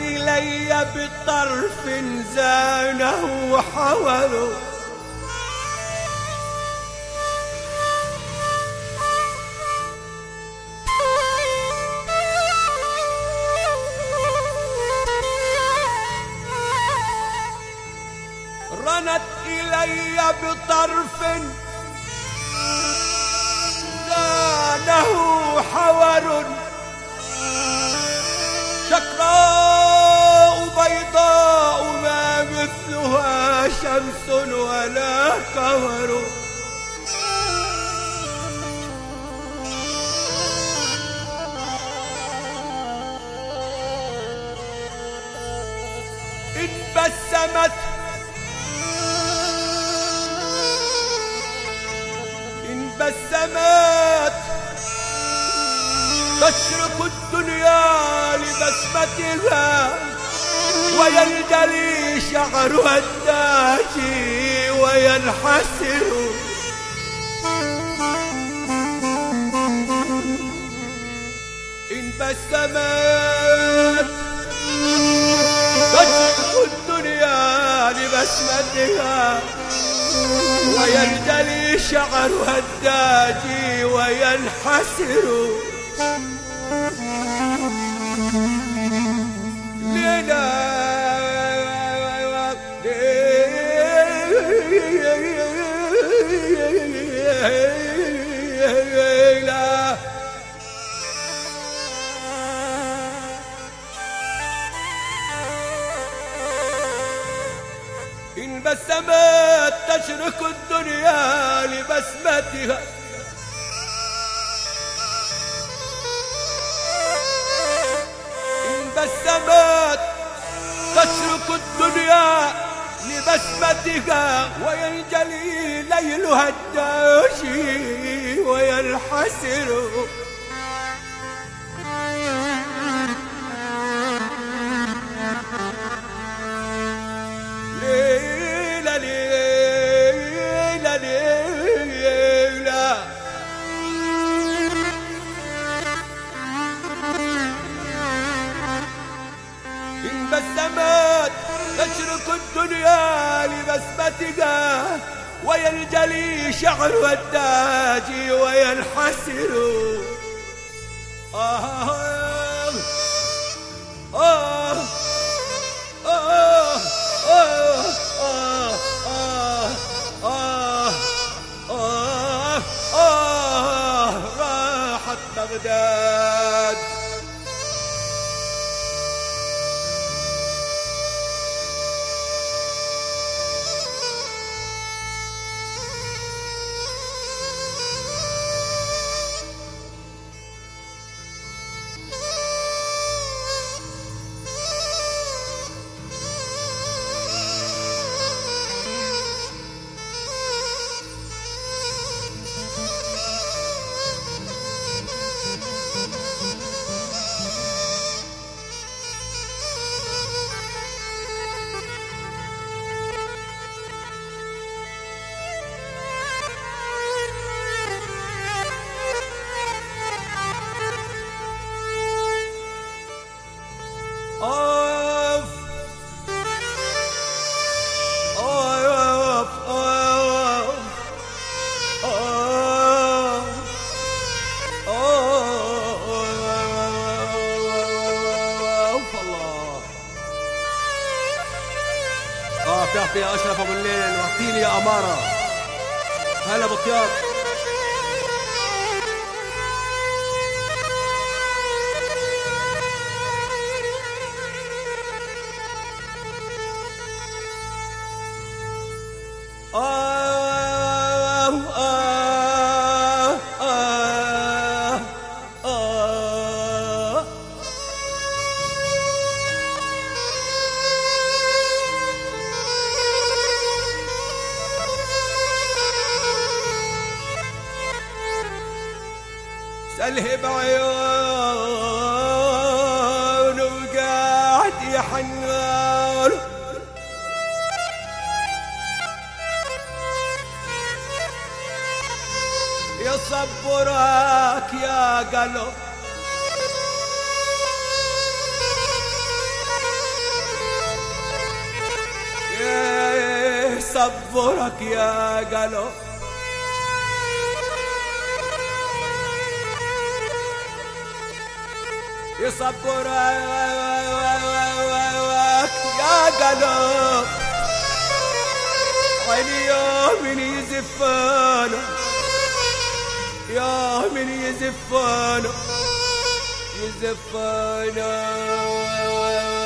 إلي بطرف زانه وحوله رنت إلي بطرف زانه حور شقراء بيضاء ما مثلها شمس ولا قمر إن بسمت تشرق الدنيا لبسمتها وينجلي شعرها الداجي وينحسر إن بسمت تشرق الدنيا لبسمتها وينجلي شعرها الداجي وينحسر ليلى إن بسمت تشرق الدنيا لبسمتها إن بسمت تشرق الدنيا لبسمتها وينجلي ليلها الداجي وينحسر إن بسمت تشرق الدنيا لبسمتها وينجلي شعرها الداجي وينحسر راحت بغداد اعطي يا اشرف ابو الليل واعطيني يا اماره. هلا بطياب. سأله بعيون وقاعد يحنون يصبرك يا قلب يصبرك يا قلب يصبرك يا قلب عيني يا من يزفانا يا من يزفانا